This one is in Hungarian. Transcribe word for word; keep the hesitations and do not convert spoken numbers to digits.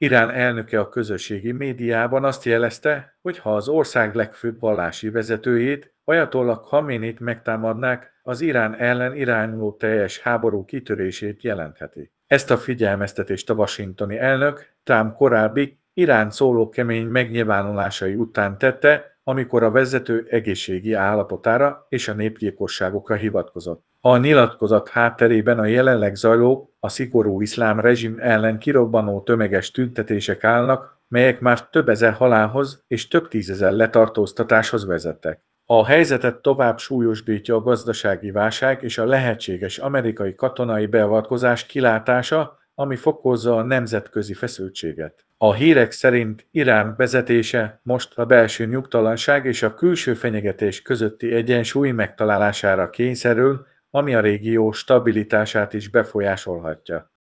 Irán elnöke a közösségi médiában azt jelezte, hogy ha az ország legfőbb vallási vezetőjét, Ajatollah Khameneit megtámadnák, az Irán ellen irányuló teljes háború kitörését jelentheti. Ezt a figyelmeztetést a washingtoni elnök Trump korábbi Irán szóló kemény megnyilvánulásai után tette, amikor a vezető egészségi állapotára és a népgyilkosságokra hivatkozott. A nyilatkozat hátterében a jelenleg zajló, a szigorú iszlám rezsim ellen kirobbanó tömeges tüntetések állnak, melyek már több ezer halálhoz és több tízezer letartóztatáshoz vezettek. A helyzetet tovább súlyosbítja a gazdasági válság és a lehetséges amerikai katonai beavatkozás kilátása, ami fokozza a nemzetközi feszültséget. A hírek szerint Irán vezetése most a belső nyugtalanság és a külső fenyegetés közötti egyensúly megtalálására kényszerül, ami a régió stabilitását is befolyásolhatja.